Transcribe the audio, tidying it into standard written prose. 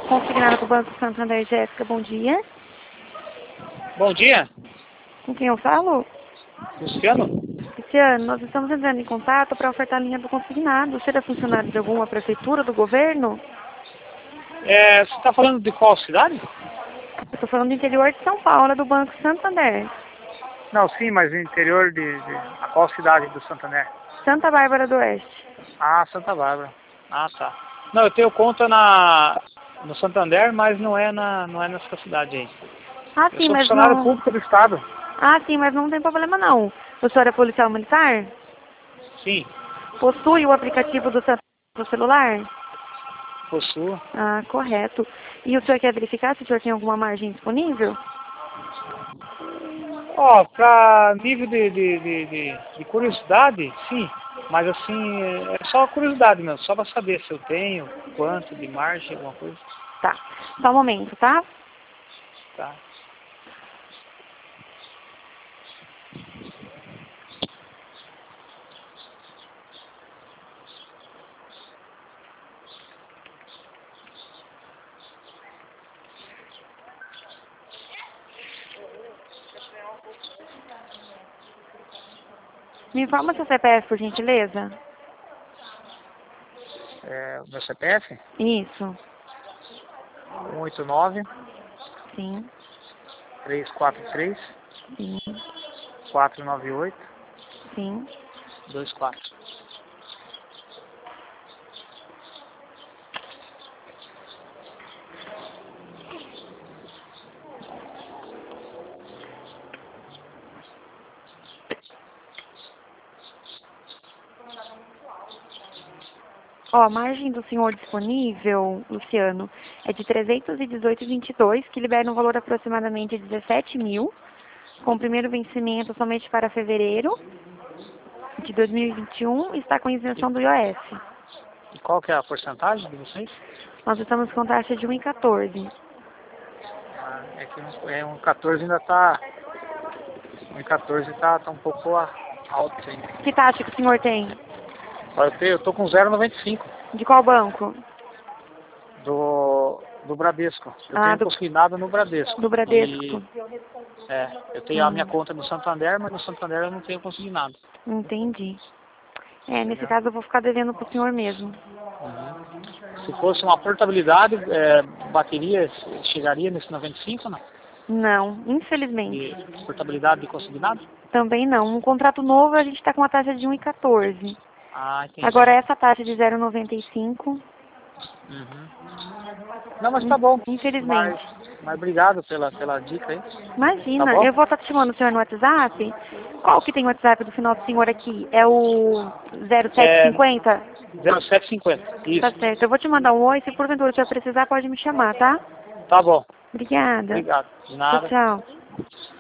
Consignada para o Banco Santander, Jéssica, bom dia. Bom dia, Com quem eu falo? Luciano. Cristiano, nós estamos entrando em contato para ofertar a linha do consignado. Você é funcionário de alguma prefeitura, do governo? Você está falando de qual cidade? Eu estou falando do interior de São Paulo, do Banco Santander. Não, sim, mas no interior de a qual cidade do Santander? Santa Bárbara do Oeste. Ah, Santa Bárbara. Ah, tá. Não, eu tenho conta no Santander, mas não é nessa cidade aí. Ah, Eu sim, sou mas funcionário não... público do Estado. Ah, sim, mas não tem problema não. O senhor é policial militar? Sim, Possui o aplicativo do Santander no celular? possuo. Ah, correto. E o senhor quer verificar se o senhor tem alguma margem disponível? Ó, para nível de curiosidade, sim. Mas assim, é só curiosidade mesmo, só para saber se eu tenho, quanto de margem, alguma coisa. Tá. Só um momento, tá? Tá. Me informa seu CPF, por gentileza. Meu CPF? Isso. 189 Sim. 343 Sim. 498 Sim. 24. Ó, a margem do senhor disponível, Luciano, é de 318,22, que libera um valor aproximadamente de 17 mil, com o primeiro vencimento somente para fevereiro de 2021 e está com isenção do IOF. E qual que é a porcentagem de vocês? Nós estamos com taxa de 1,14. É que um 14 ainda tá. Um 14 tá um pouco alto ainda. Que taxa que o senhor tem? Eu tô com 0,95 De qual banco? do Bradesco. Eu Ah, tenho consignado no Bradesco. do Bradesco. E eu tenho a minha conta no Santander, mas no Santander eu não tenho consignado. Entendi. Nesse Entendeu? caso eu vou ficar devendo pro senhor mesmo. Uhum. Se fosse uma portabilidade, bateria chegaria nesse 95, não? Não, infelizmente. De portabilidade de consignado? Também não. Um contrato novo a gente está com uma taxa de 1,14. Ah, entendi. Agora essa taxa de 0,95, Uhum. Não, mas tá bom. infelizmente. Mas obrigado pela dica aí. Tá Imagina, bom? eu vou estar te chamando o senhor no WhatsApp. Qual que tem o WhatsApp do final do senhor aqui? É o É 0750? 0750. Tá Isso. certo. Eu vou te mandar um oi. Se porventura o senhor precisar, pode me chamar, tá? Tá bom. Obrigada. Obrigado. De Tchau, nada. tchau.